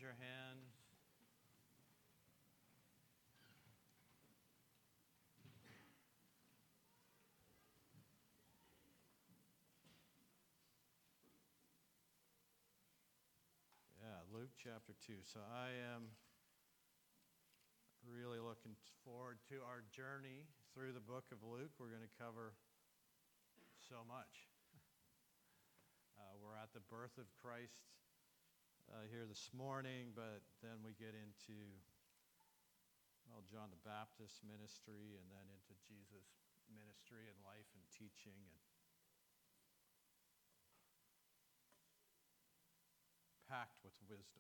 your hands. Yeah, Luke chapter 2. So I am really looking forward to our journey through the book of Luke. We're going to cover so much. We're at the birth of Christ here this morning, but then we get into, John the Baptist's ministry and then into Jesus' ministry and life and teaching and packed with wisdom.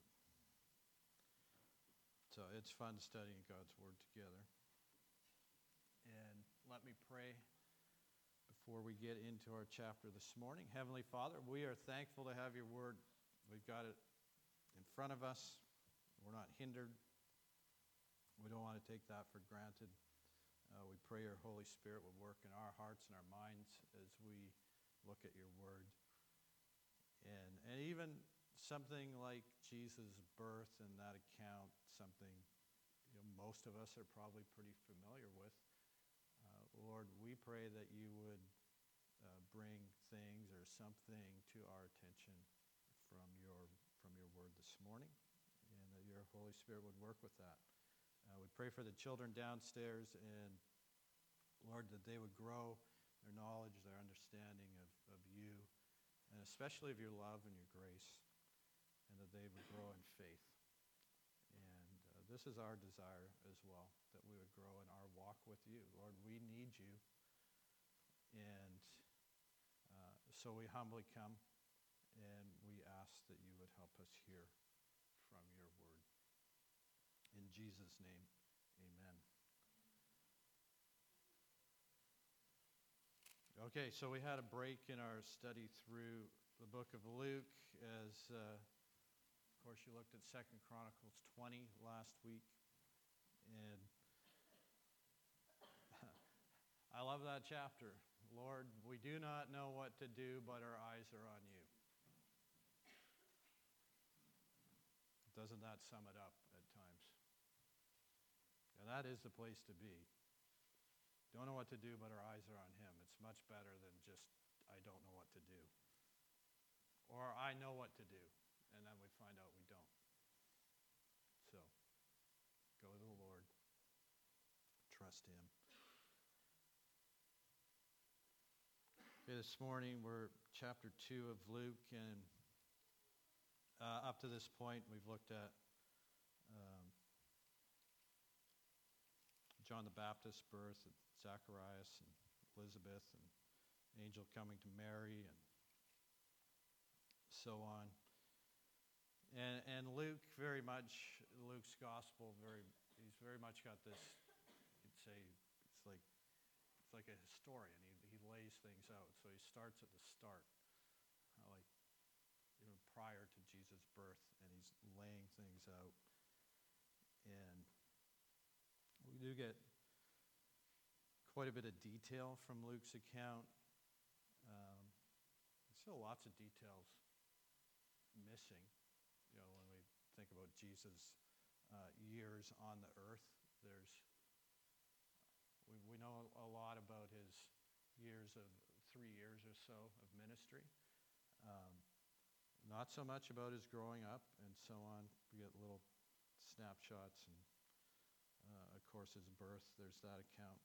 So it's fun studying God's Word together. And let me pray before we get into our chapter this morning. Heavenly Father, we are thankful to have your Word. We've got it in front of us. We're not hindered. We don't want to take that for granted. We pray your Holy Spirit would work in our hearts and our minds as we look at your Word. And even something like Jesus' birth and that account, something most of us are probably pretty familiar with. Lord, we pray that you would bring things or something to our attention from your word this morning, and that your Holy Spirit would work with that. We pray for the children downstairs, and Lord, that they would grow their knowledge, their understanding of you, and especially of your love and your grace, and that they would grow in faith. And this is our desire as well, that we would grow in our walk with you. Lord, we need you, and so we humbly come, and we ask that you would help us hear from your word. In Jesus' name, amen. Okay, so we had a break in our study through the book of Luke as, of course, you looked at 2 Chronicles 20 last week. And I love that chapter. Lord, we do not know what to do, but our eyes are on you. Doesn't that sum it up at times? And that is the place to be. Don't know what to do, but our eyes are on him. It's much better than just, I don't know what to do. Or I know what to do, and then we find out we don't. So, go to the Lord. Trust him. Okay, this morning we're chapter 2 of Luke, and up to this point we've looked at John the Baptist's birth, and Zacharias and Elizabeth, and angel coming to Mary, and so on. And Luke, Luke's gospel, he's very much got this, you'd say, it's like a historian. He lays things out. So he starts at the start, like even prior to Jesus' birth, and he's laying things out. And we do get quite a bit of detail from Luke's account. There's still lots of details missing, when we think about Jesus' years on the earth. We know a lot about his 3 years or so of ministry. Not so much about his growing up and so on. We get little snapshots, and of course his birth, there's that account.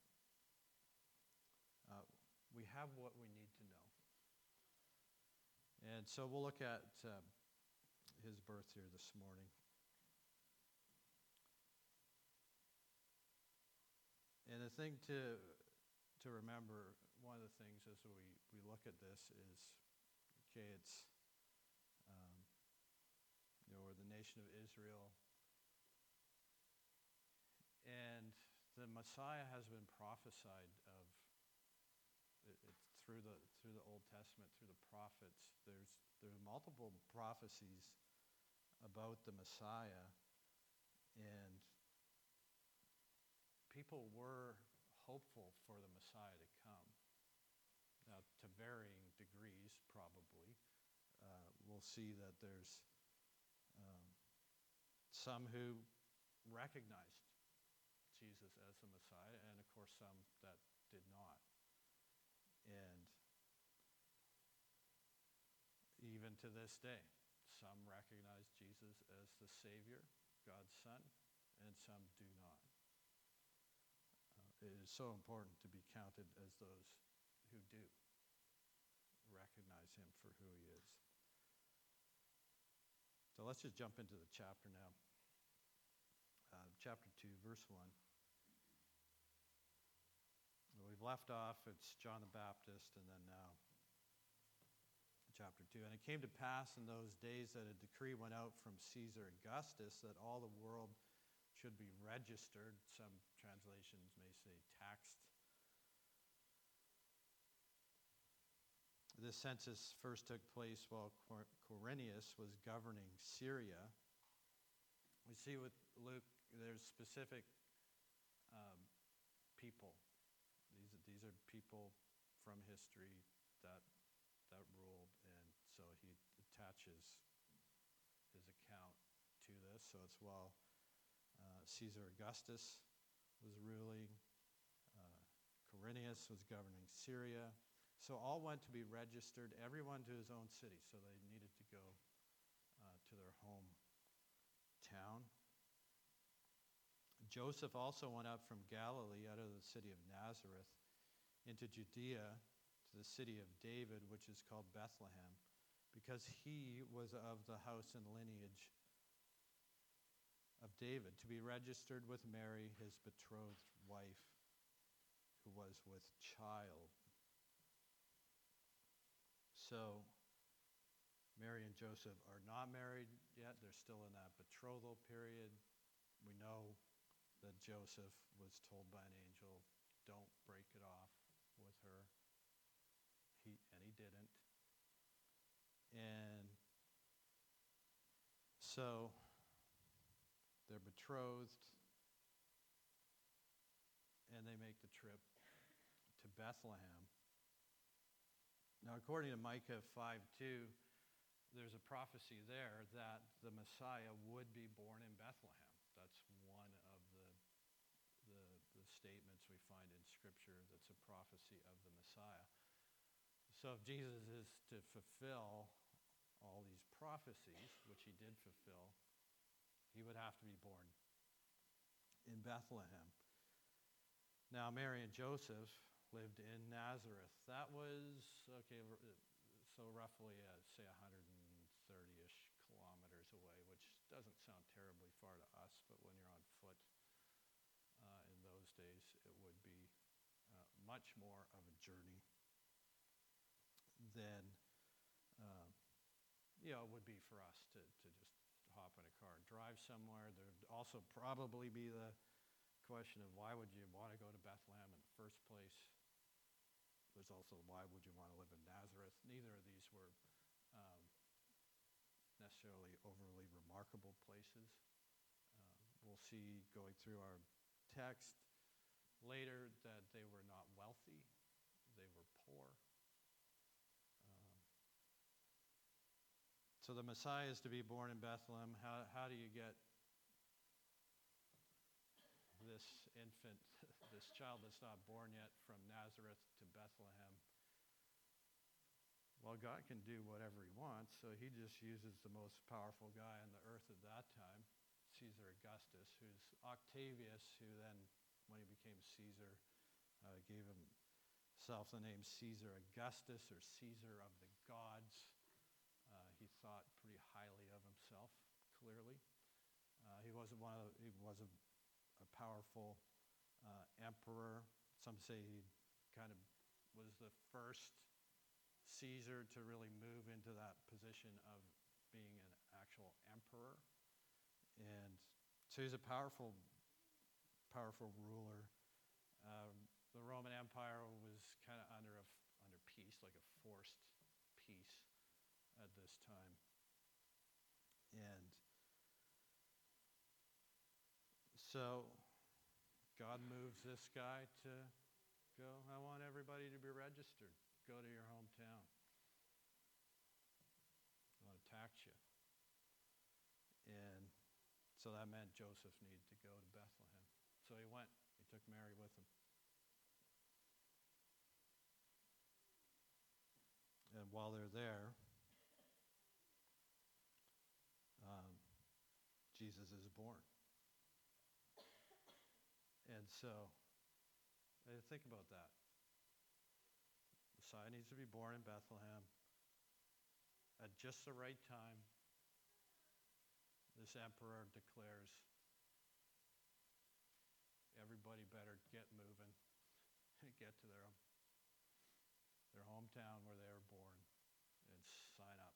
We have what we need to know. And so we'll look at his birth here this morning. And the thing to remember, one of the things as we look at this is, it's, we're the nation of Israel, and the Messiah has been prophesied of through the Old Testament, through the prophets. There's multiple prophecies about the Messiah, and people were hopeful for the Messiah to come. Now, to varying degrees, probably. We'll see that there's some who recognized Jesus as the Messiah, and of course some that did not. And even to this day, some recognize Jesus as the Savior, God's Son, and some do not. It is so important to be counted as those who do recognize him for who he is. So let's just jump into the chapter now. Chapter 2, verse 1. We've left off, it's John the Baptist, and then now chapter 2. And it came to pass in those days that a decree went out from Caesar Augustus that all the world should be registered. Some translations may say taxed. This census first took place while Quirinius was governing Syria. We see with Luke, there's specific people. These are people from history that ruled, and so he attaches his account to this. So it's while Caesar Augustus was ruling, Quirinius was governing Syria. So all went to be registered, everyone to his own city. So they needed to go to their hometown. Joseph also went up from Galilee out of the city of Nazareth into Judea to the city of David, which is called Bethlehem, because he was of the house and lineage of David, to be registered with Mary, his betrothed wife, who was with child. So Mary and Joseph are not married yet. They're still in that betrothal period. We know that Joseph was told by an angel, don't break it off with her. He didn't. And so they're betrothed, and they make the trip to Bethlehem. Now, according to Micah 5:2, there's a prophecy there that the Messiah would be born in Bethlehem. That's one of the statements we find in Scripture that's a prophecy of the Messiah. So if Jesus is to fulfill all these prophecies, which he did fulfill, he would have to be born in Bethlehem. Now, Mary and Joseph lived in Nazareth. That was, so roughly, say 130-ish kilometers away, which doesn't sound terribly far to us, but when you're on foot in those days, it would be much more of a journey than it would be for us to just hop in a car and drive somewhere. There would also probably be the question of why would you want to go to Bethlehem in the first place? There's also why would you want to live in Nazareth? Neither of these were necessarily overly remarkable places. We'll see going through our text later that they were not wealthy, they were poor. So the Messiah is to be born in Bethlehem. How do you get this infant, this child that's not born yet, from Nazareth to Bethlehem? Well, God can do whatever he wants, so he just uses the most powerful guy on the earth at that time, Caesar Augustus, who's Octavius, who then, when he became Caesar, gave himself the name Caesar Augustus, or Caesar of the gods. He thought pretty highly of himself, clearly. He was a powerful emperor. Some say he kind of was the first Caesar to really move into that position of being an actual emperor. And so he's a powerful ruler. The Roman Empire was kind of under peace, like a forced peace at this time. And so God moves this guy to go, I want everybody to be registered. Go to your hometown. I want to tax you. And So that meant Joseph needed to go to Bethlehem. So he went. He took Mary with him. And while they're there, Jesus is born. And so, think about that. Messiah needs to be born in Bethlehem at just the right time. This emperor declares, everybody better get moving, get to their hometown where they were born, and sign up.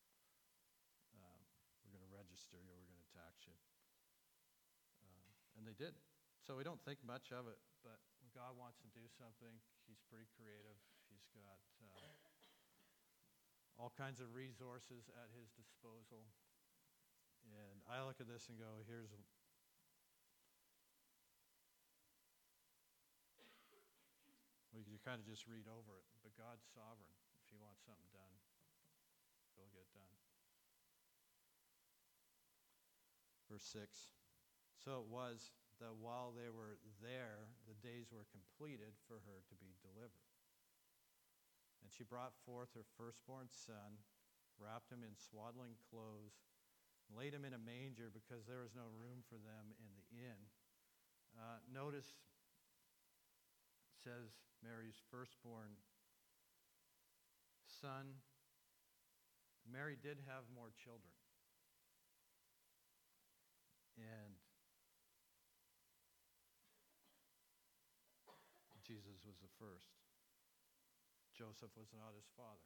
We're going to register you, we're going to tax you. And they did. So we don't think much of it, but when God wants to do something, he's pretty creative. He's got all kinds of resources at his disposal. And I look at this and go, you kind of just read over it. But God's sovereign. If he wants something done, it'll get done. Verse 6. So it was that while they were there, the days were completed for her to be delivered. And she brought forth her firstborn son, wrapped him in swaddling clothes, and laid him in a manger because there was no room for them in the inn. Notice it says Mary's firstborn son. Mary did have more children. And Jesus was the first. Joseph was not his father.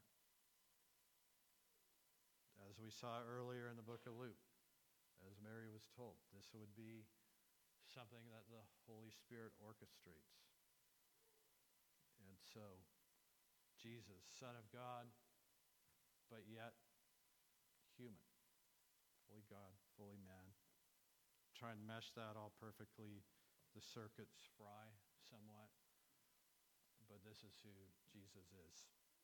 As we saw earlier in the book of Luke, as Mary was told, this would be something that the Holy Spirit orchestrates. And so, Jesus, Son of God, but yet human. Fully God, fully man. Try and mesh that all perfectly. The circuits fry somewhat. But this is who Jesus is.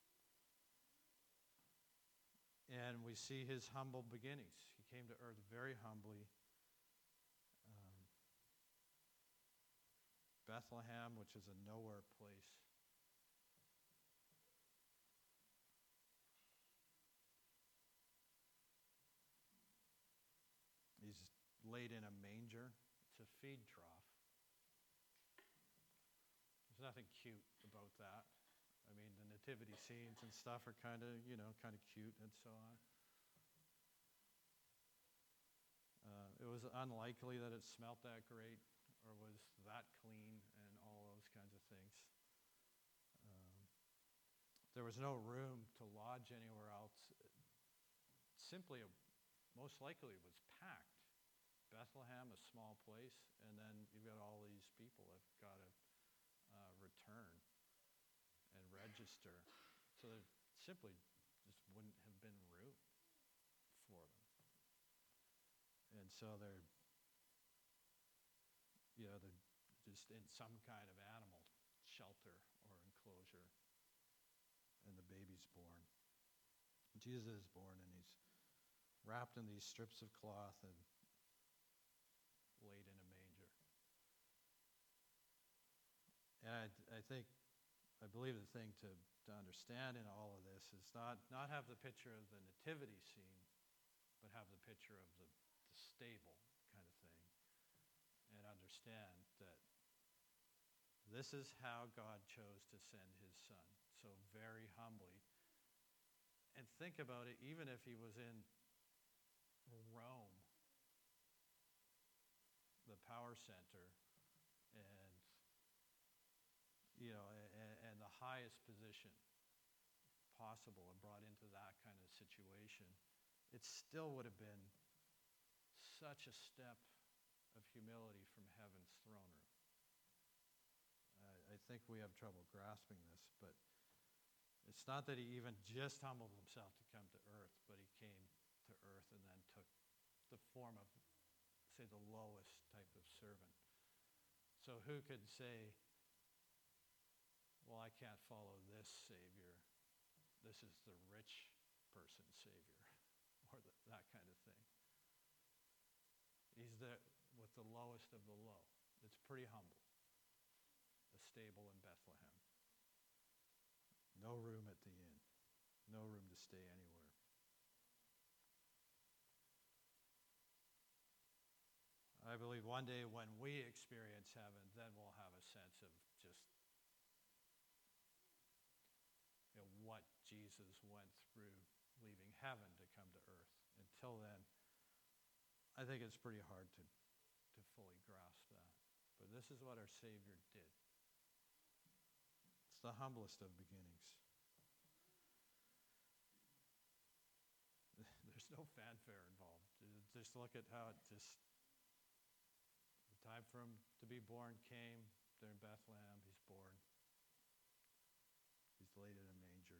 And we see his humble beginnings. He came to earth very humbly. Bethlehem, which is a nowhere place. He's laid in a manger. It's a feed trough. There's nothing cute about that. I mean, the nativity scenes and stuff are kind of cute and so on. It was unlikely that it smelt that great or was that clean and all those kinds of things. There was no room to lodge anywhere else. Most likely it was packed. Bethlehem, a small place, and then you've got all these people that have got to return and register. So there simply just wouldn't have been room for them. And so they're just in some kind of animal shelter or enclosure. And the baby's born. Jesus is born, and he's wrapped in these strips of cloth and laid in a manger. And I believe the thing to understand in all of this is not have the picture of the nativity scene, but have the picture of the stable kind of thing, and understand that this is how God chose to send his son, so very humbly. And think about it, even if he was in Rome, the power center, and the highest position possible, and brought into that kind of situation, it still would have been such a step of humility from heaven's throne room. I think we have trouble grasping this, but it's not that he even just humbled himself to come to earth, but he came to earth and then took the form of, say, the lowest type of servant. So who could say, well, I can't follow this Savior. This is the rich person's Savior, or that kind of thing. He's with the lowest of the low. It's pretty humble. A stable in Bethlehem. No room at the inn. No room to stay anywhere. I believe one day when we experience heaven, then we'll have a sense of just what Jesus went through leaving heaven to come to earth. Until then, I think it's pretty hard to fully grasp that. But this is what our Savior did. It's the humblest of beginnings. There's no fanfare involved. Just look at how the time for him to be born came. They're in Bethlehem. He's born. He's laid in a manger.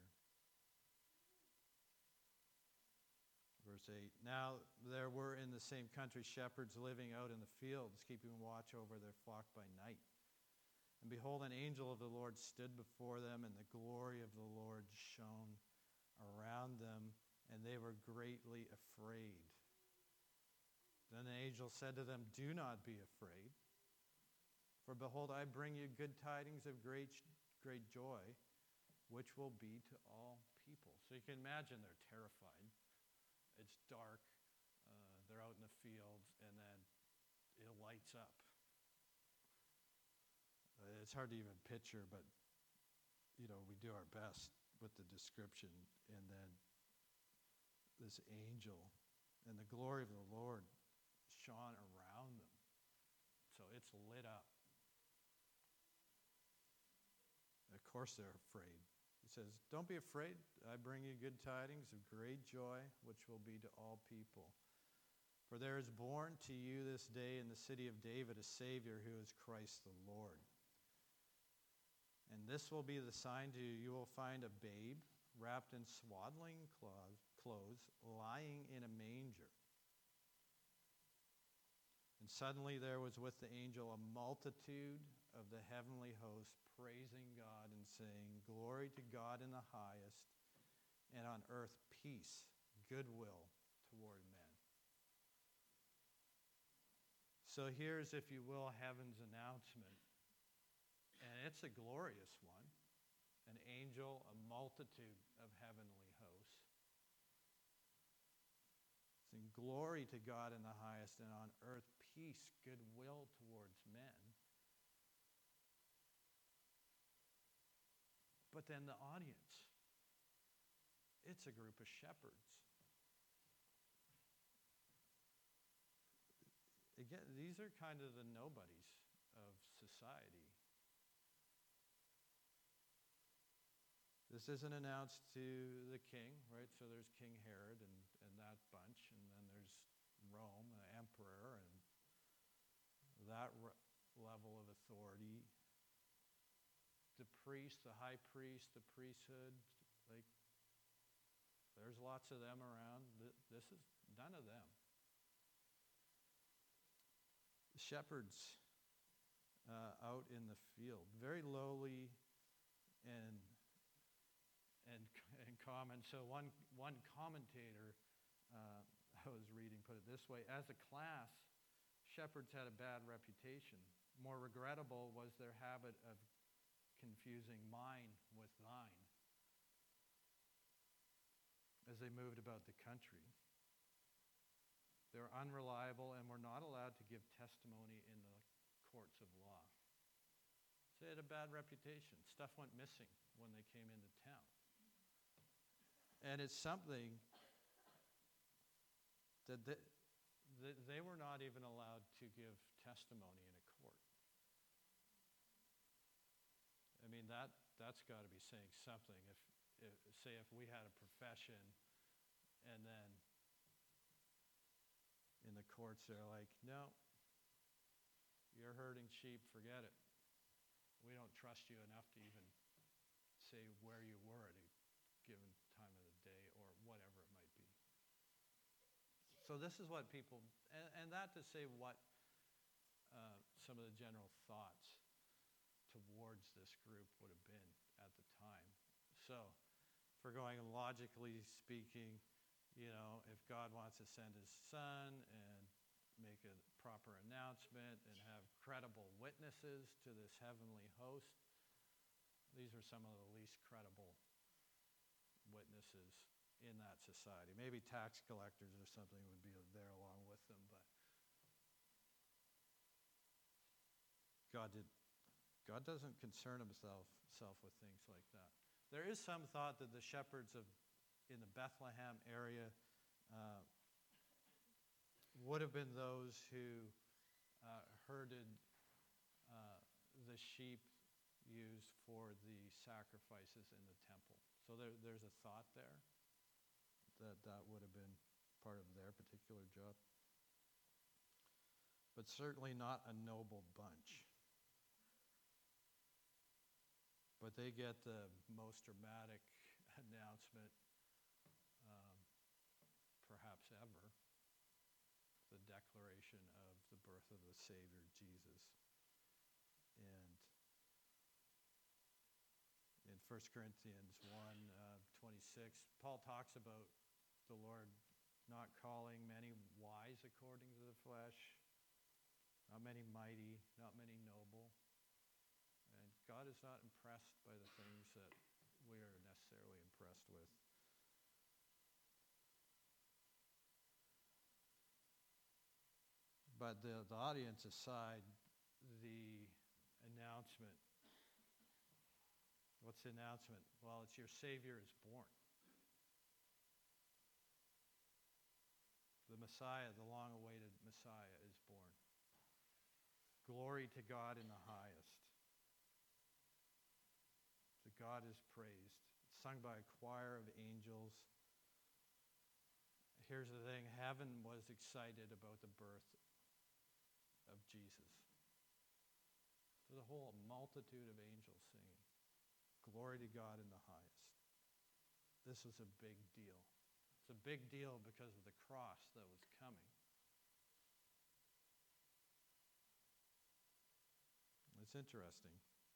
Verse 8, now there were in the same country shepherds living out in the fields, keeping watch over their flock by night. And behold, an angel of the Lord stood before them, and the glory of the Lord shone around them, and they were greatly afraid. Then the angel said to them, do not be afraid, for behold, I bring you good tidings of great joy, which will be to all people. So you can imagine they're terrified. It's dark. They're out in the fields, and then it lights up. It's hard to even picture, but we do our best with the description. And then this angel and the glory of the Lord shone around them. So it's lit up. Of course they're afraid. He says, don't be afraid. I bring you good tidings of great joy, which will be to all people. For there is born to you this day in the city of David a Savior who is Christ the Lord. And this will be the sign to you. You will find a babe wrapped in swaddling clothes, lying in a manger. And suddenly there was with the angel a multitude of the heavenly host praising God and saying, glory to God in the highest, and on earth peace, goodwill toward men. So here's, if you will, heaven's announcement. And it's a glorious one. An angel, a multitude of heavenly hosts. In glory to God in the highest, and on earth peace, goodwill towards men. But then the audience, it's a group of shepherds. Again, these are kind of the nobodies of society. This isn't announced to the king, right? So there's King Herod and that bunch, and then there's Rome, the emperor, and that level of authority. The priest, the high priest, the priesthood, there's lots of them around. This is none of them. The shepherds out in the field, very lowly and common. So one commentator I was reading put it this way: as a class, shepherds had a bad reputation. More regrettable was their habit of confusing mine with thine as they moved about the country. They were unreliable and were not allowed to give testimony in the courts of law. So they had a bad reputation. Stuff went missing when they came into town. And it's something that they were not even allowed to give testimony in a court. I mean, that's got to be saying something. If we had a profession and then in the courts they're like, no, you're herding sheep, forget it. We don't trust you enough to even say where you were at a given time of the day or whatever it might be. So this is what people, and that to say what some of the general thoughts towards this group would have been at the time. So if we're going logically speaking, if God wants to send his son and make a proper announcement and have credible witnesses to this heavenly host. These are some of the least credible witnesses in that society. Maybe tax collectors or something would be there along with them, but God doesn't concern himself with things like that. There is some thought that the shepherds in the Bethlehem area would have been those who herded the sheep used for the sacrifices in the temple. So there's a thought there that would have been part of their particular job. But certainly not a noble bunch. But they get the most dramatic announcement perhaps ever, the declaration of the birth of the Savior, Jesus. And in 1 Corinthians 1:26, Paul talks about the Lord not calling many wise according to the flesh, not many mighty, not many noble. And God is not impressed by the things that we are necessarily impressed with. But the audience aside, the announcement. What's the announcement? Well, it's your Savior is born. The Messiah, the long-awaited Messiah, is born. Glory to God in the highest. The God is praised. It's sung by a choir of angels. Here's the thing, heaven was excited about the birth of Jesus. There's a whole multitude of angels singing. Glory to God in the highest. This was a big deal. It's a big deal because of the cross that was coming. It's interesting.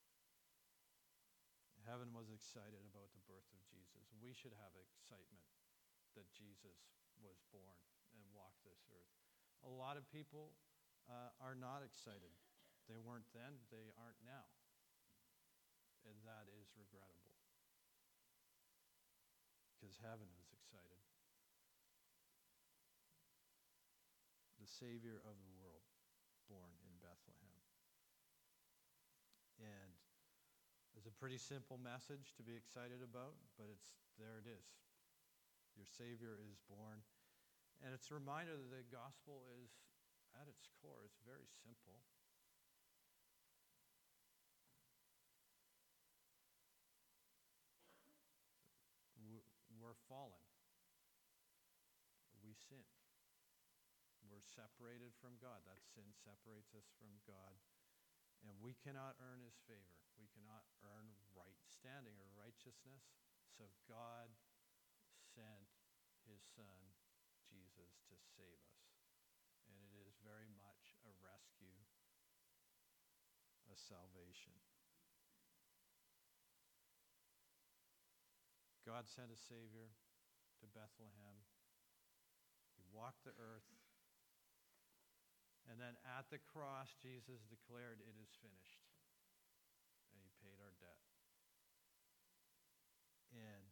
Heaven was excited about the birth of Jesus. We should have excitement that Jesus was born and walked this earth. A lot of people are not excited. They weren't then, they aren't now. And that is regrettable. Because heaven was excited. The Savior of the world, born in Bethlehem. And it's a pretty simple message to be excited about, but there it is. Your Savior is born. And it's a reminder that the gospel is, at its core, it's very simple. We're fallen. We sin. We're separated from God. That sin separates us from God. And we cannot earn his favor. We cannot earn right standing or righteousness. So God sent his Son, Jesus, to save us. And it is very much a rescue, a salvation. God sent a Savior to Bethlehem. He walked the earth. And then at the cross, Jesus declared, "It is finished." And he paid our debt. And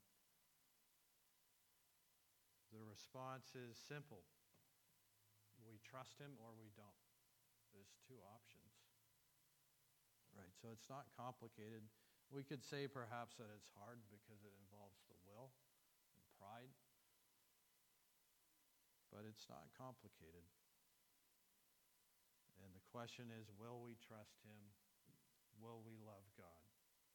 the response is simple. We trust him or we don't. There's two options. Right, so it's not complicated. We could say perhaps that it's hard because it involves the will and pride. But it's not complicated. And the question is, will we trust him? Will we love God?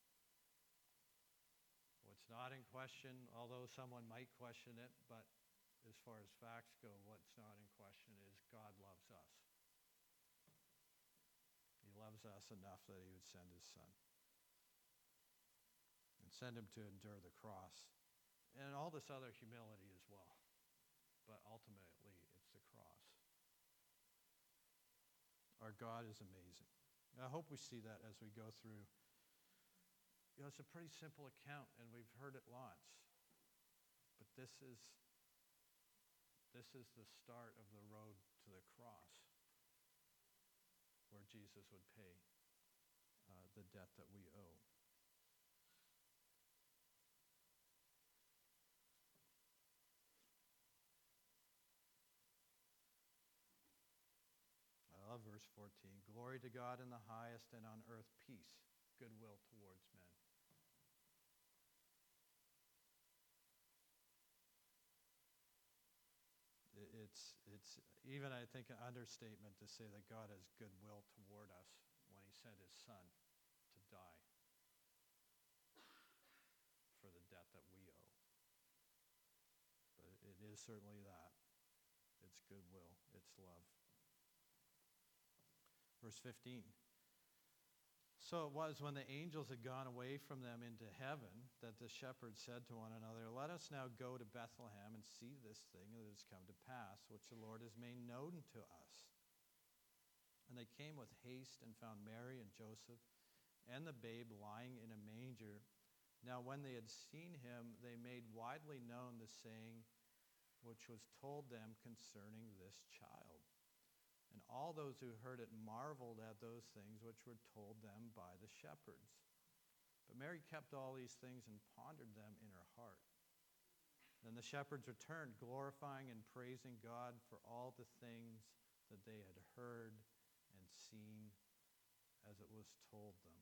What's not in question, although someone might question it, but as far as facts go, what's not in question is God loves us. He loves us enough that he would send his Son. And send him to endure the cross. And all this other humility as well. But ultimately, it's the cross. Our God is amazing. And I hope we see that as we go through. It's a pretty simple account, and we've heard it lots. But this is the start of the road to the cross. Jesus would pay the debt that we owe. I love verse 14. Glory to God in the highest, and on earth peace, goodwill towards men. It's even, I think, an understatement to say that God has goodwill toward us when he sent his son to die for the debt that we owe. But it is certainly that. It's goodwill. It's love. Verse 15. So it was when the angels had gone away from them into heaven that the shepherds said to one another, "Let us now go to Bethlehem and see this thing that has come to pass, which the Lord has made known to us." And they came with haste and found Mary and Joseph and the babe lying in a manger. Now when they had seen him, they made widely known the saying which was told them concerning this child. And all those who heard it marveled at those things which were told them by the shepherds. But Mary kept all these things and pondered them in her heart. Then the shepherds returned, glorifying and praising God for all the things that they had heard and seen as it was told them.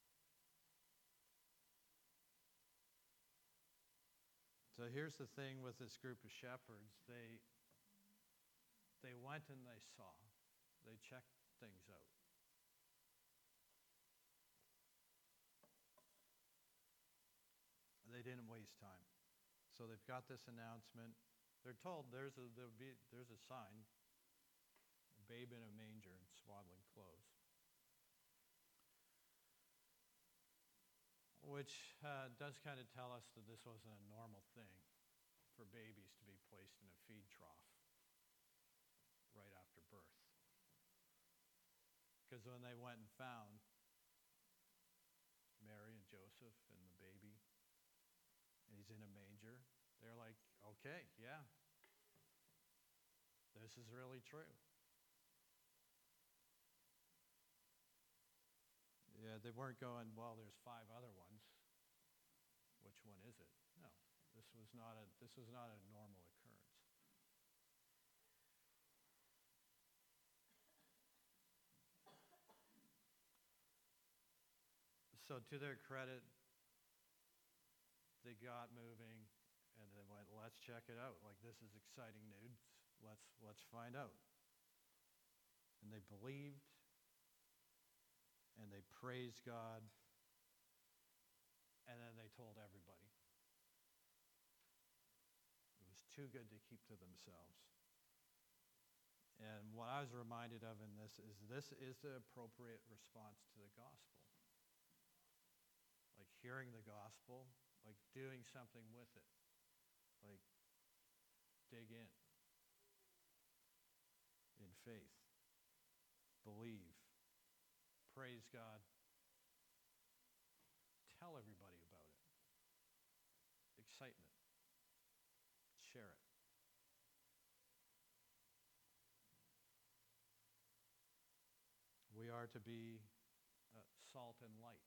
So here's the thing with this group of shepherds. They went and they saw. They checked things out. They didn't waste time. So they've got this announcement. They're told there's a sign, a babe in a manger in swaddling clothes, which does kind of tell us that this wasn't a normal thing for babies to be placed in a feed trough right after birth. Because when they went and found Mary and Joseph and the baby, and he's in a manger, they're like, okay, yeah, this is really true. Yeah, they weren't going, well, there's 5 other ones. Which one is it? No, this was not a normal occurrence. So to their credit, they got moving and they went, let's check it out. Like, this is exciting news. Let's find out. And they believed and they praised God, and then they told everybody. It was too good to keep to themselves. And what I was reminded of in this is the appropriate response to the gospel. Like hearing the gospel, like doing something with it. Like dig in faith. Believe. Praise God. Tell everybody about it. Excitement. Share it. We are to be salt and light,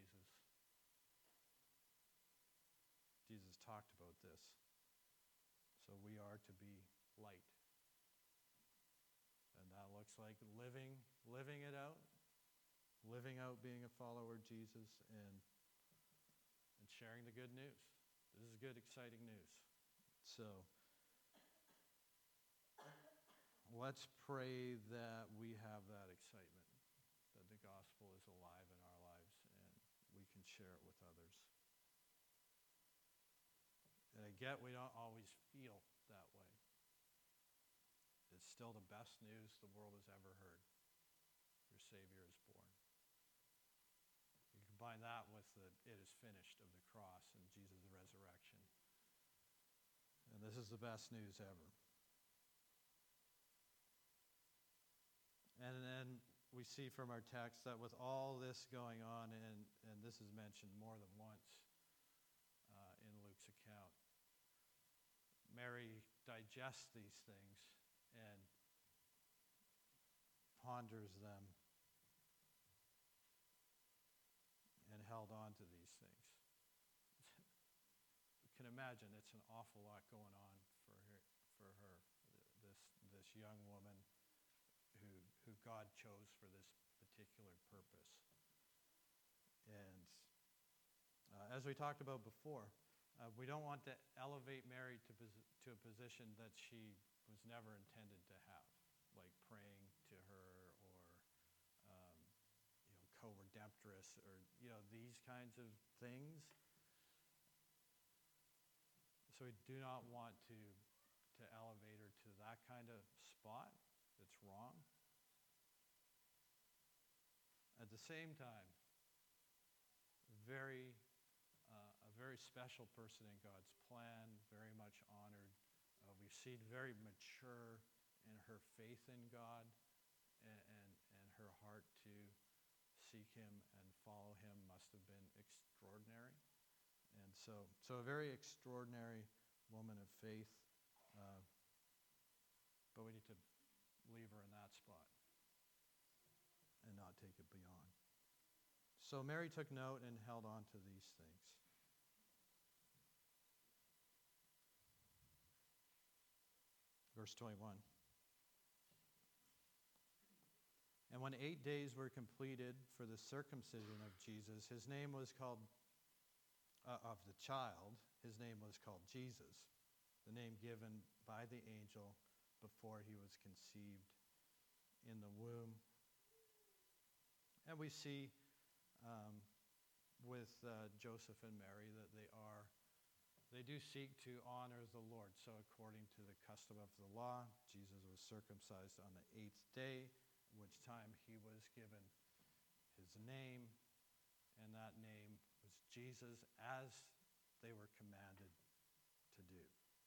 Jesus talked about this. So we are to be light. And that looks like living it out, living out being a follower of Jesus, and sharing the good news. This is good, exciting news. So let's pray that we have that excitement, that the gospel is alive in our lives and we can share it with others. And again, we don't always feel that way. It's still the best news the world has ever heard. Your Savior is born. You combine that with the it is finished of the cross and Jesus' resurrection. And this is the best news ever. And then we see from our text that with all this going on, and this is mentioned more than once in Luke's account, Mary digests these things and ponders them held on to these things. You can imagine it's an awful lot going on for her, this young woman who God chose for this particular purpose. And as we talked about before, we don't want to elevate Mary to a position that she was never intended to have, like praying to her or co-redemptress or these kinds of things. So we do not want to elevate her to that kind of spot. It's wrong. At the same time, a very special person in God's plan, very much honored. We've seen very mature in her faith in God and her heart to seek Him and follow Him must have been extraordinary. And so a very extraordinary woman of faith, but we need to leave her in that spot and not take it beyond. So Mary took note and held on to these things. Verse 21. And when 8 days were completed for the circumcision of Jesus, his name was called, of the child, his name was called Jesus, the name given by the angel before he was conceived in the womb. And we see with Joseph and Mary that they do seek to honor the Lord. So according to the custom of the law, Jesus was circumcised on the 8th day, which time he was given his name, and that name was Jesus, as they were commanded to do.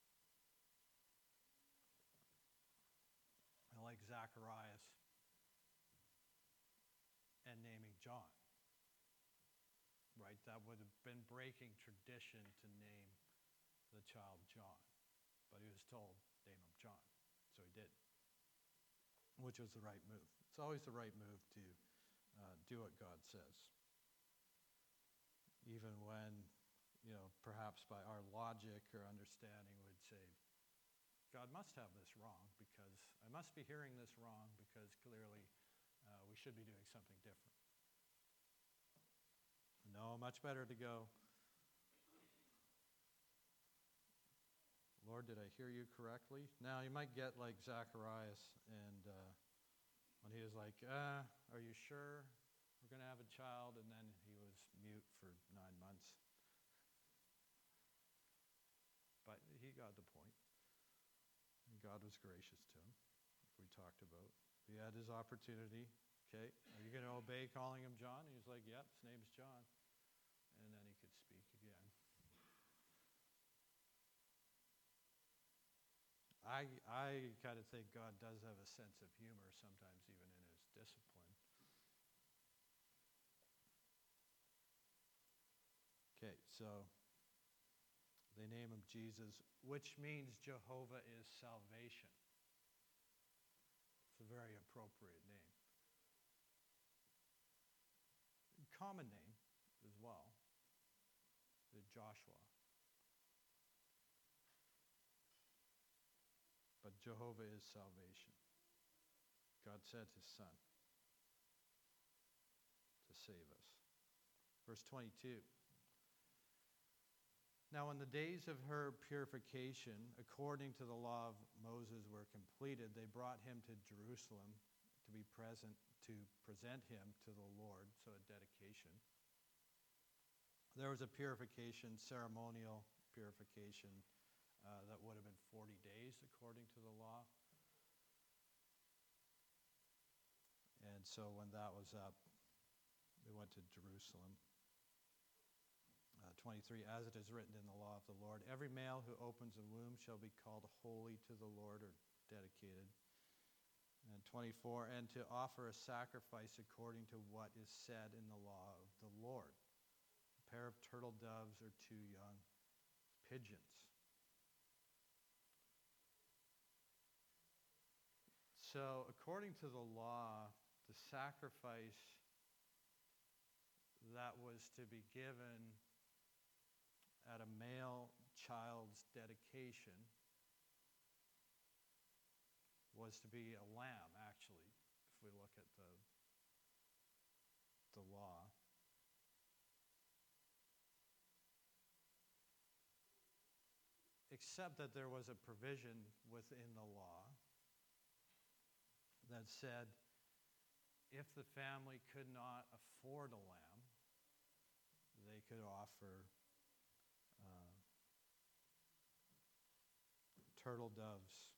And like Zacharias and naming John, right? That would have been breaking tradition to name the child John. But he was told, name him John. So he did, which was the right move. It's always the right move to do what God says. Even when, perhaps by our logic or understanding would say, God must have this wrong because I must be hearing this wrong because clearly we should be doing something different. No, much better to go, Lord, did I hear you correctly? Now, you might get like Zacharias, and when he was like, are you sure we're going to have a child? And then he was mute for 9 months. But he got the point. And God was gracious to him, like we talked about. He had his opportunity. Okay, are you going to obey calling him John? And he's like, yep, his name's John. And then he could speak again. I kind of think God does have a sense of humor sometimes, even in his discipline. Okay, so they name him Jesus, which means Jehovah is salvation. It's a very appropriate name. Common name as well, Joshua. But Jehovah is salvation. God sent his Son to save us. Verse 22. Now when the days of her purification, according to the law of Moses, were completed, they brought him to Jerusalem to present him to the Lord, so a dedication. There was a purification, ceremonial purification, that would have been 40 days according to the law. And so when that was up, they went to Jerusalem. 23, as it is written in the law of the Lord, every male who opens a womb shall be called holy to the Lord, or dedicated. And 24, and to offer a sacrifice according to what is said in the law of the Lord, a pair of turtle doves or 2 young pigeons. So according to the law, the sacrifice that was to be given at a male child's dedication was to be a lamb, actually, if we look at the law. Except that there was a provision within the law that said if the family could not afford a lamb, they could offer turtle doves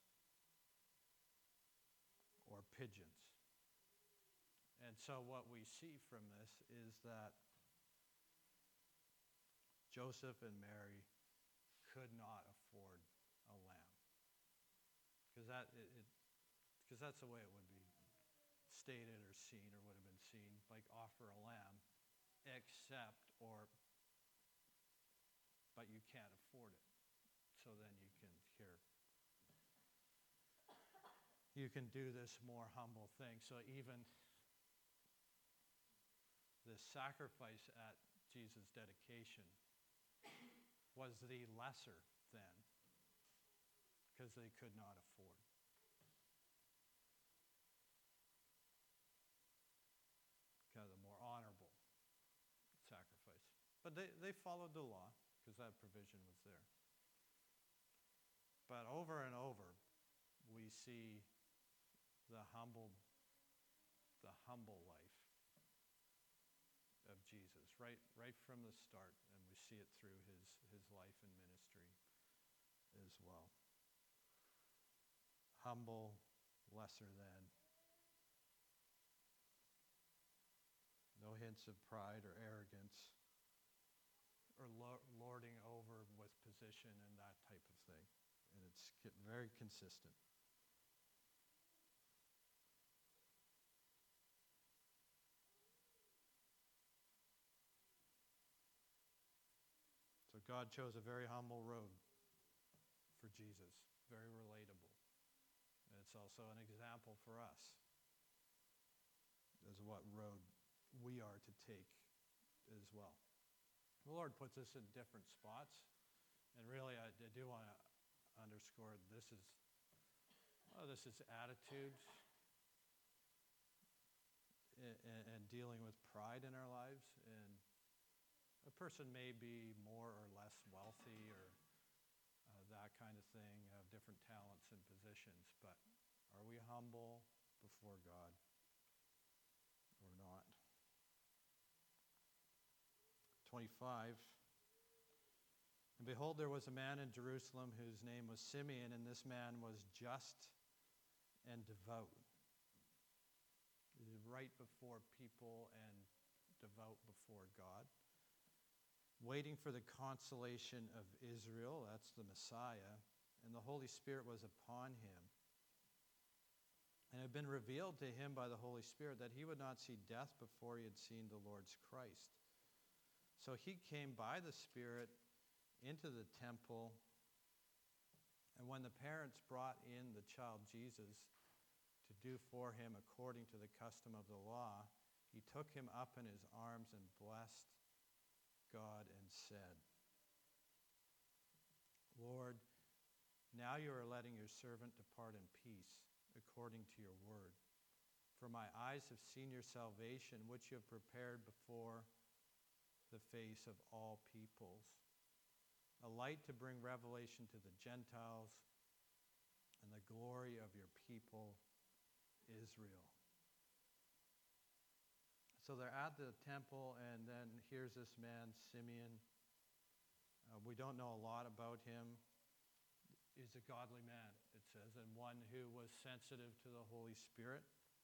or pigeons. And so what we see from this is that Joseph and Mary could not afford a lamb. Because that's the way it would be stated or seen or would have been seen, like offer a lamb, but you can't afford it. So then you can do this more humble thing. So even the sacrifice at Jesus' dedication was the lesser than, because they could not afford. Kind of the more honorable sacrifice. But they followed the law because that provision was there. But over and over, we see the humble life of Jesus, right from the start, and we see it through his life and ministry as well. Humble, lesser than. No hints of pride or arrogance or lording over with position and that type of thing. And it's very consistent. So God chose a very humble road for Jesus, very relatable. And it's also an example for us as what road we are to take as well. The Lord puts us in different spots, and really I do want to underscore this is attitude and dealing with pride in our lives. And a person may be more or less wealthy or that kind of thing, have different talents and positions, but are we humble before God or not? 25. And behold, there was a man in Jerusalem whose name was Simeon, and this man was just and devout. He was right before people and devout before God, waiting for the consolation of Israel, that's the Messiah, and the Holy Spirit was upon him. And it had been revealed to him by the Holy Spirit that he would not see death before he had seen the Lord's Christ. So he came by the Spirit into the temple, and when the parents brought in the child Jesus to do for him according to the custom of the law, he took him up in his arms and blessed God and said, Lord, now you are letting your servant depart in peace according to your word. For my eyes have seen your salvation, which you have prepared before the face of all peoples, a light to bring revelation to the Gentiles and the glory of your people, Israel. So they're at the temple, and then here's this man, Simeon. We don't know a lot about him. He's a godly man, it says, and one who was sensitive to the Holy Spirit.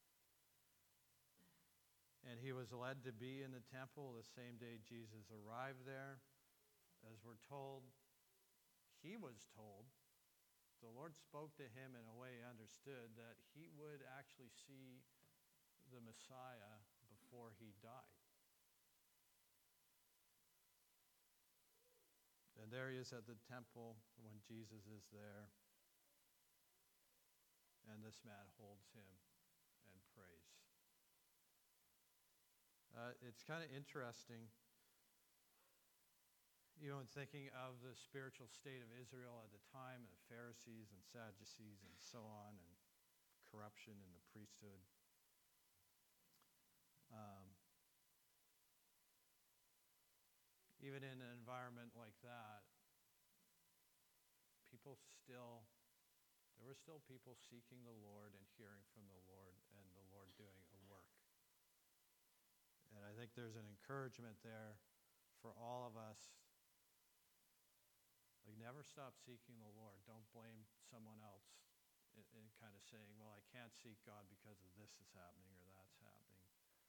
And he was led to be in the temple the same day Jesus arrived there. As we're told, he was told, the Lord spoke to him in a way he understood that he would actually see the Messiah before he died. And there he is at the temple when Jesus is there. And this man holds him and prays. it's kind of interesting, in thinking of the spiritual state of Israel at the time, and the Pharisees and Sadducees and so on, and corruption in the priesthood. Even in an environment like that, there were still people seeking the Lord and hearing from the Lord, and the Lord doing a work. And I think there's an encouragement there for all of us. Like, never stop seeking the Lord. Don't blame someone else in kind of saying, well, I can't seek God because of this is happening or that's happening.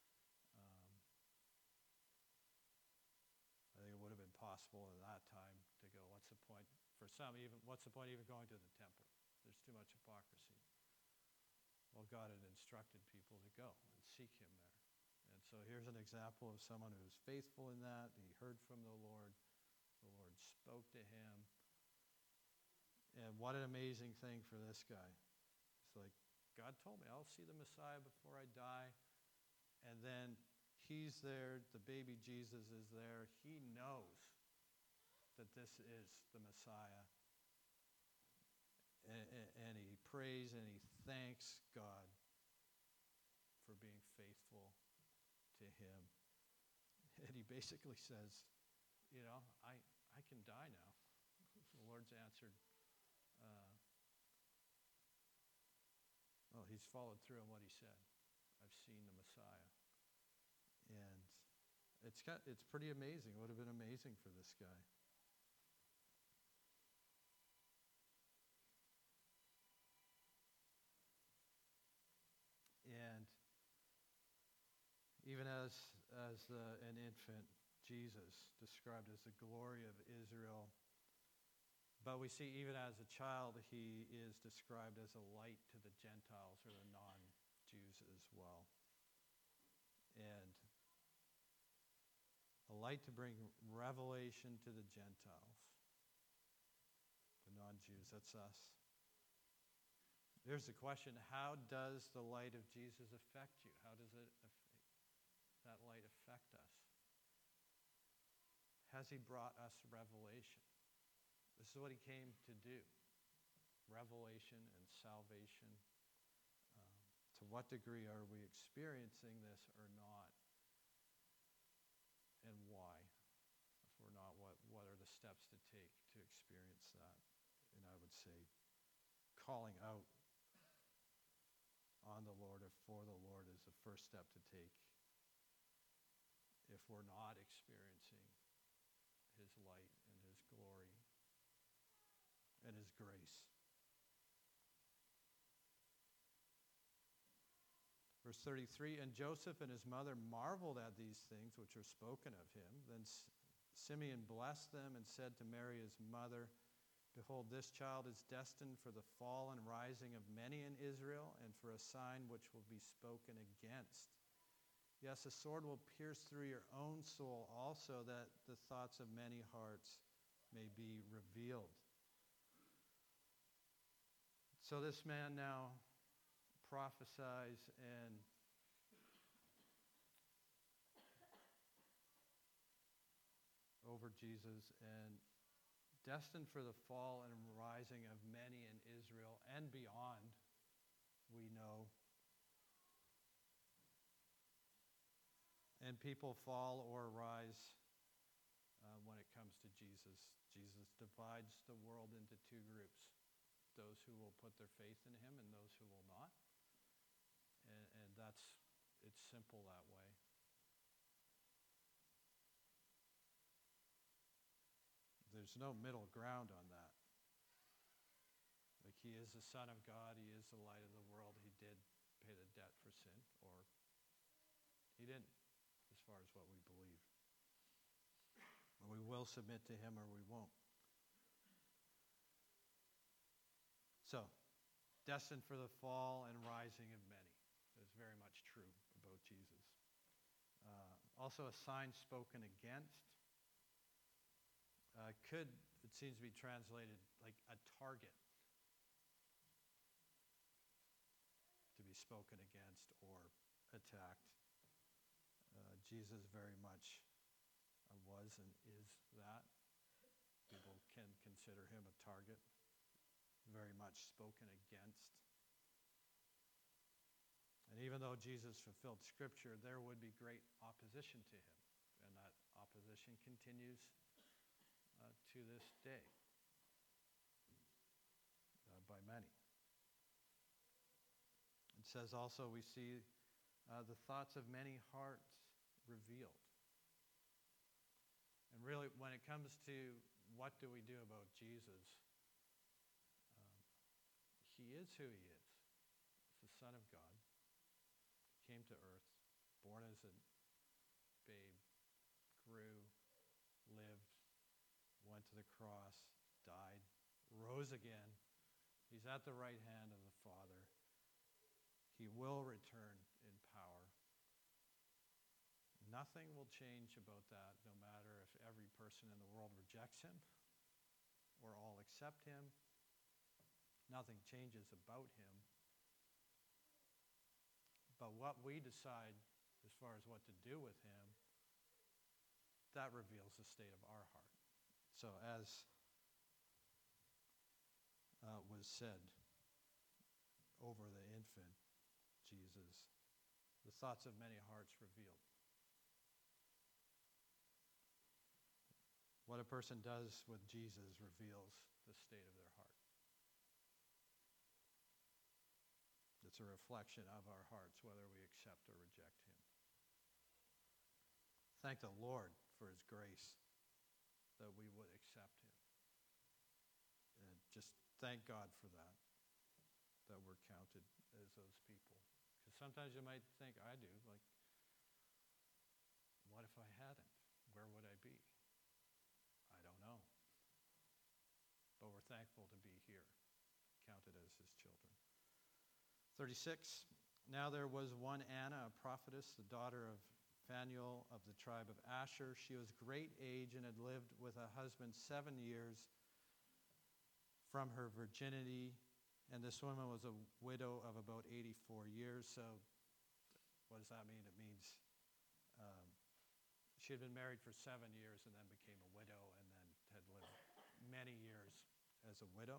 I think it would have been possible at that time to go, what's the point? For some, what's the point even going to the temple? There's too much hypocrisy. Well, God had instructed people to go and seek him there. And so here's an example of someone who was faithful in that. He heard from the Lord. The Lord spoke to him. And what an amazing thing for this guy. It's like, God told me I'll see the Messiah before I die. And then he's there. The baby Jesus is there. He knows that this is the Messiah. And he prays and he thanks God for being faithful to him. And he basically says, I can die now. The Lord's answered. He's followed through on what he said. I've seen the Messiah. And it's pretty amazing. It would have been amazing for this guy. And even as an infant, Jesus described as the glory of Israel. But we see even as a child, he is described as a light to the Gentiles or the non-Jews as well. And a light to bring revelation to the Gentiles, the non-Jews, that's us. Here's the question, how does the light of Jesus affect you? How does that light affect us? Has he brought us revelation? This is what he came to do. Revelation and salvation. To what degree are we experiencing this or not? And why? If we're not, what are the steps to take to experience that? And I would say calling out on the Lord or for the Lord is the first step to take if we're not experiencing his light and his glory and his grace. Verse 33, and Joseph and his mother marveled at these things which were spoken of him. Then Simeon blessed them and said to Mary his mother, behold, this child is destined for the fall and rising of many in Israel, and for a sign which will be spoken against. Yes, a sword will pierce through your own soul also, that the thoughts of many hearts may be revealed. So this man now prophesies and over Jesus, and destined for the fall and rising of many in Israel and beyond, we know. And people fall or rise when it comes to Jesus. Jesus divides the world into two groups. Those who will put their faith in him and those who will not. And it's simple that way. There's no middle ground on that. Like, he is the Son of God, he is the light of the world, he did pay the debt for sin, or he didn't, as far as what we believe. And we will submit to him or we won't. So, destined for the fall and rising of many is very much true about Jesus. Also a sign spoken against. It seems to be translated like a target to be spoken against or attacked. Jesus very much was and is that. People can consider him a target, very much spoken against. And even though Jesus fulfilled Scripture, there would be great opposition to him. And that opposition continues to this day by many. It says also we see the thoughts of many hearts revealed. And really, when it comes to what do we do about Jesus, he is who he is. He's the Son of God. He came to earth, born as a babe, grew, lived, went to the cross, died, rose again. He's at the right hand of the Father. He will return in power. Nothing will change about that, no matter if every person in the world rejects him or all accept him. Nothing changes about him. But what we decide as far as what to do with him, that reveals the state of our heart. So as was said over the infant, Jesus, the thoughts of many hearts revealed. What a person does with Jesus reveals the state of their heart. It's a reflection of our hearts, whether we accept or reject him. Thank the Lord for his grace that we would accept him. And just thank God for that we're counted as those people. Because sometimes you might think, I do, like, what if I hadn't? Where would I be? I don't know. But we're thankful to be here, counted as his children. 36, now there was one Anna, a prophetess, the daughter of Phanuel of the tribe of Asher. She was great age and had lived with a husband 7 years from her virginity. And this woman was a widow of about 84 years. So what does that mean? It means she had been married for 7 years and then became a widow and then had lived many years as a widow.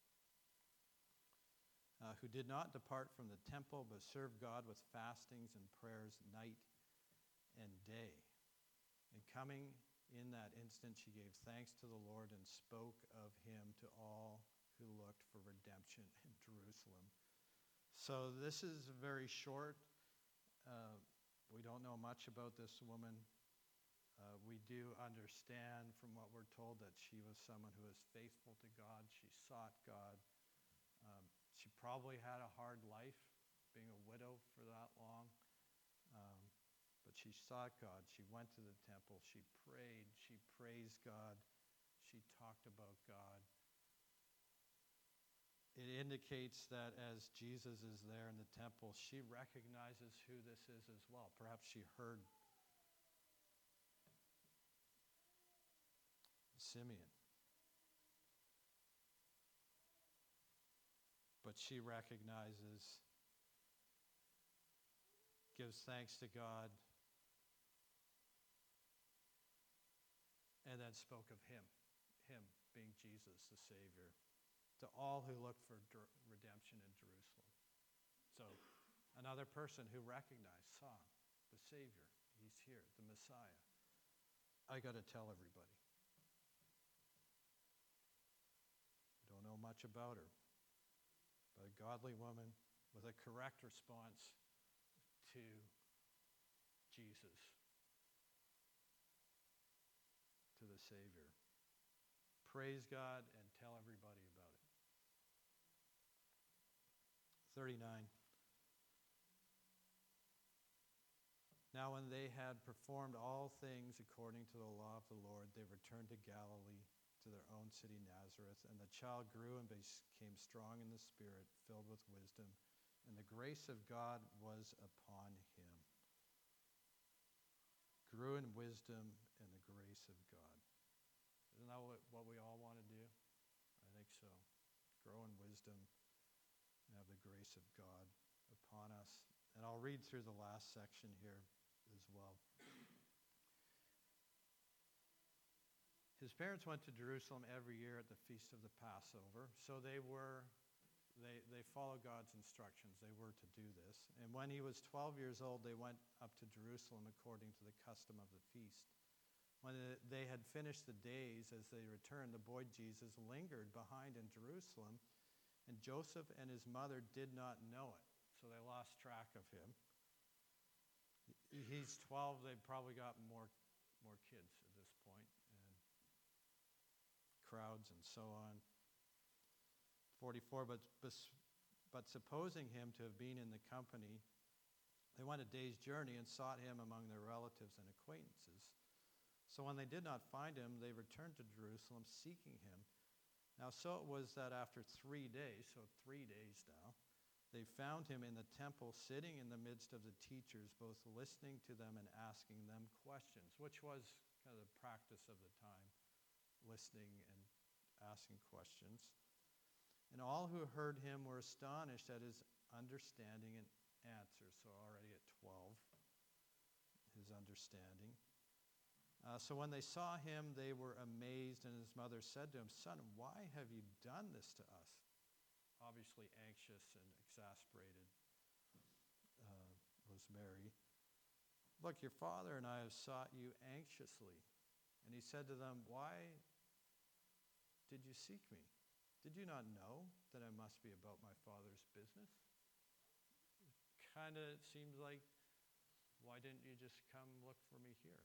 Who did not depart from the temple, but served God with fastings and prayers night and day. And coming in that instant, she gave thanks to the Lord and spoke of him to all who looked for redemption in Jerusalem. So this is very short. We don't know much about this woman. We do understand from what we're told that she was someone who was faithful to God. She sought God. She probably had a hard life, being a widow for that long. But she sought God. She went to the temple. She prayed. She praised God. She talked about God. It indicates that as Jesus is there in the temple, she recognizes who this is as well. Perhaps she heard Simeon. But she recognizes, gives thanks to God, and then spoke of him being Jesus, the Savior, to all who look for redemption in Jerusalem. So another person who recognized, saw the Savior. He's here, the Messiah. I got to tell everybody. Don't know much about her, but a godly woman with a correct response to Jesus, to the Savior. Praise God and tell everybody about it. 39. Now when they had performed all things according to the law of the Lord, they returned to Galilee, to their own city Nazareth. And the child grew and became strong in the Spirit, filled with wisdom, and the grace of God was upon him. Grew in wisdom and the grace of God. Isn't that what we all want to do? I think so. Grow in wisdom and have the grace of God upon us. And I'll read through the last section here. as well. His parents went to Jerusalem every year at the Feast of the Passover, so they followed God's instructions. They were to do this. And when he was 12 years old, they went up to Jerusalem according to the custom of the feast. When they had finished the days, as they returned, the boy Jesus lingered behind in Jerusalem, and Joseph and his mother did not know it, so they lost track of him. He's 12, they've probably got more kids at this point, and crowds and so on. 44, but supposing him to have been in the company, they went a day's journey and sought him among their relatives and acquaintances. So when they did not find him, they returned to Jerusalem seeking him. Now so it was that after 3 days, so 3 days now, they found him in the temple sitting in the midst of the teachers, both listening to them and asking them questions, which was kind of the practice of the time, listening and asking questions. And all who heard him were astonished at his understanding and answers. So already at 12, his understanding. So when they saw him, they were amazed, and his mother said to him, "Son, why have you done this to us?" Obviously anxious and exasperated was Mary. "Look, your father and I have sought you anxiously." And he said to them, "Why did you seek me? Did you not know that I must be about my Father's business?" Kind of seems like, why didn't you just come look for me here?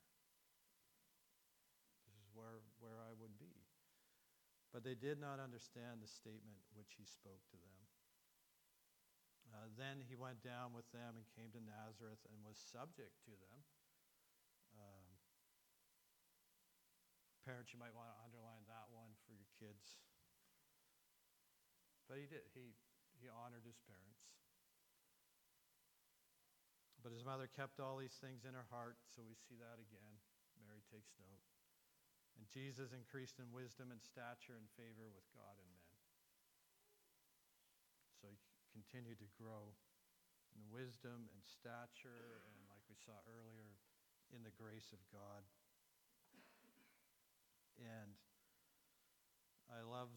This is where I would be. But they did not understand the statement which he spoke to them. Then he went down with them and came to Nazareth and was subject to them. Parents, you might want to underline that one for your kids. But he did. He honored his parents. But his mother kept all these things in her heart, so we see that again. Mary takes note. And Jesus increased in wisdom and stature and favor with God and men. So he continued to grow in wisdom and stature, and like we saw earlier, in the grace of God. And I love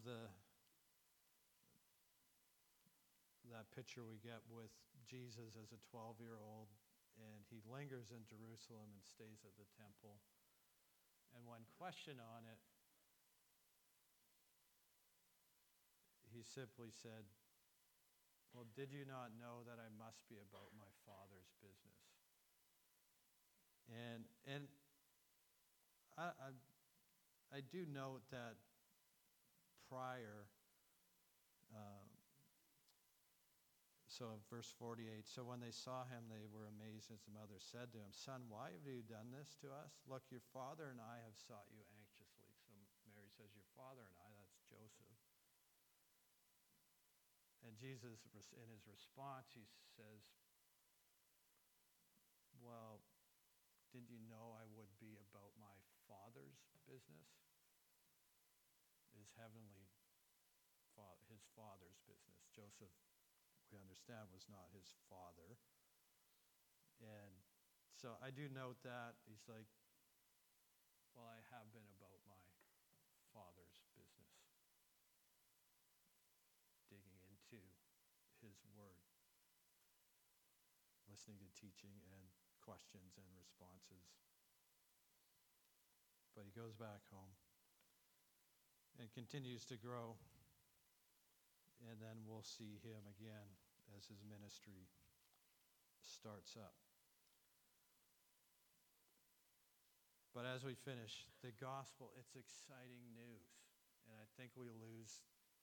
that picture we get with Jesus as a 12-year-old, and he lingers in Jerusalem and stays at the temple. And when questioned on it, he simply said, "Well, did you not know that I must be about my Father's business?" And I do note that prior, so verse 48, so when they saw him, they were amazed. His mother said to him, "Son, why have you done this to us? Look, your father and I have sought you anxiously." So Mary says, "Your father and I," that's Joseph. And Jesus, in his response, he says, "Well, didn't you know I would be about my Father's business?" His heavenly Father, his Father's business. Joseph, we understand, was not his father. And so I do note that. He's like, "Well, I have been about my Father's business." Digging into his word. Listening to teaching and questions and responses. But he goes back home and continues to grow. And then we'll see him again as his ministry starts up. But as we finish, the gospel, it's exciting news. And I think we can lose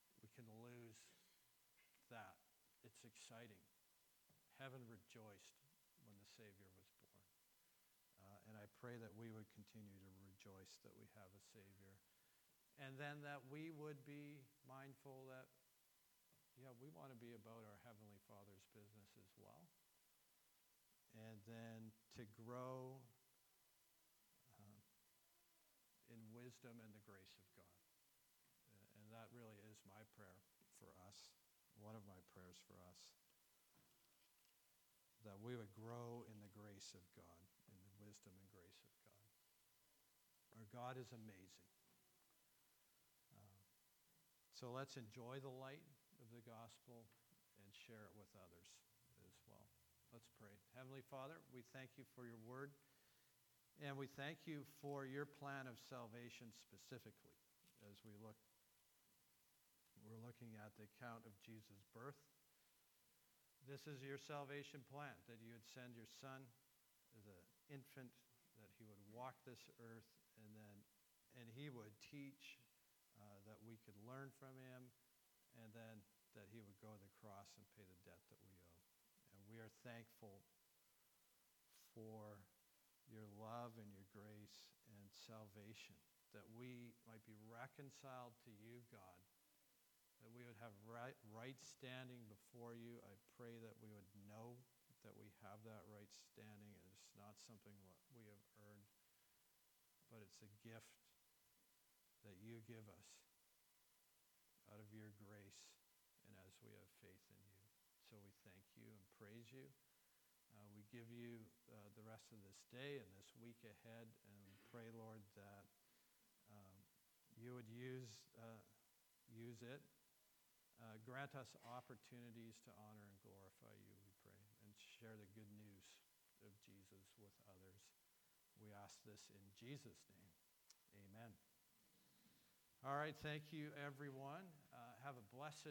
that. It's exciting. Heaven rejoiced when the Savior was born. And I pray that we would continue to rejoice that we have a Savior. And then that we would be mindful that we want to be about our Heavenly Father's business as well. And then to grow in wisdom and the grace of God. And that really is my prayer for us, one of my prayers for us, that we would grow in the grace of God in God is amazing. So let's enjoy the light of the gospel and share it with others as well. Let's pray. Heavenly Father, we thank you for your word, and we thank you for your plan of salvation specifically as we're looking at the account of Jesus' birth. This is your salvation plan, that you would send your Son as an infant, that he would walk this earth, and he would teach, that we could learn from him, and then that he would go to the cross and pay the debt that we owe. And we are thankful for your love and your grace and salvation, that we might be reconciled to you, God, that we would have right standing before you. I pray that we would know that we have that right standing, and it's not something we have earned, but it's a gift that you give us out of your grace and as we have faith in you. So we thank you and praise you. We give you the rest of this day and this week ahead, and pray, Lord, that you would use it. Grant us opportunities to honor and glorify you, we pray, and share the good news of Jesus with others. We ask this in Jesus' name. Amen. All right, thank you, everyone. Have a blessed